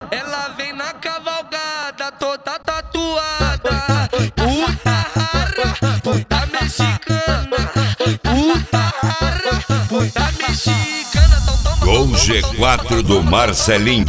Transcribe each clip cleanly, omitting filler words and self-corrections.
Ela vem na cavalgada, toda tatuada. Puta rara, puta mexicana. Puta rara, puta mexicana. Com G4 do Marcelinho.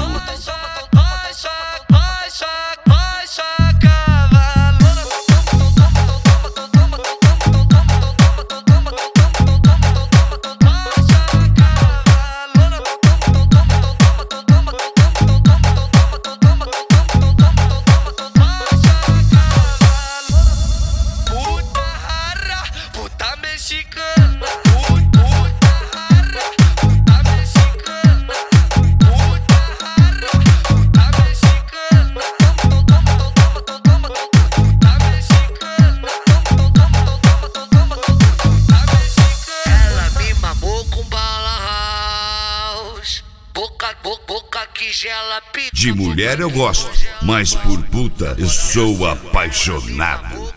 Boca que gela, de mulher eu gosto, mas por puta eu sou apaixonado.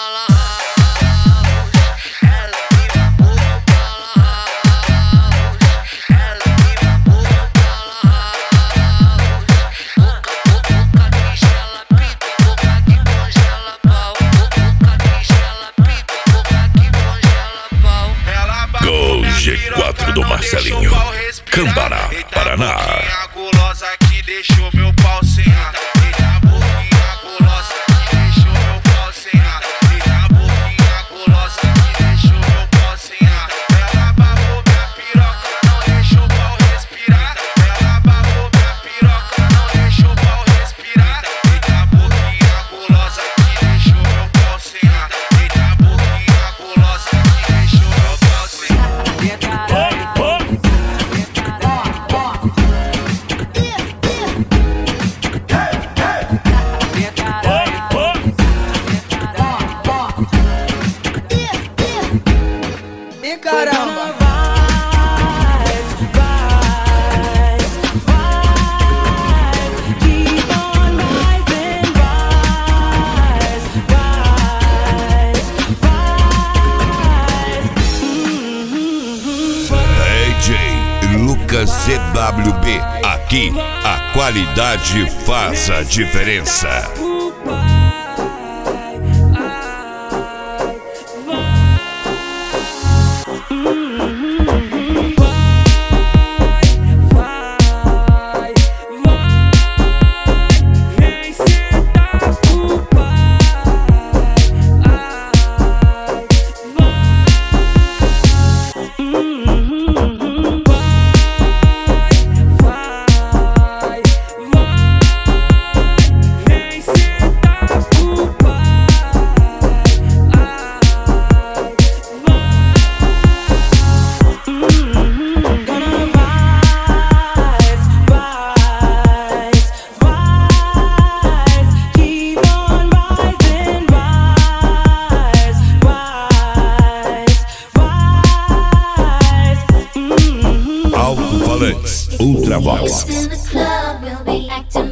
Com G4 do Marcelinho, Cambará, Paraná. Boquinha gulosa que deixou meu pau sem nada. Eita, boquinha gulosa que deixou meu pau sem nada. Eita, boquinha gulosa que deixou meu pau sem nada. Ela babou minha piroca, não deixou o pau respirar. Ela babou minha piroca, não deixou o pau respirar. Eita, boquinha gulosa que deixou meu pau sem nada. Eita, boquinha gulosa que deixou meu pau sem nada. Caramba! DJ Lucas CWB, aqui a qualidade faz a diferença. Ultravox. In the club, we'll be acting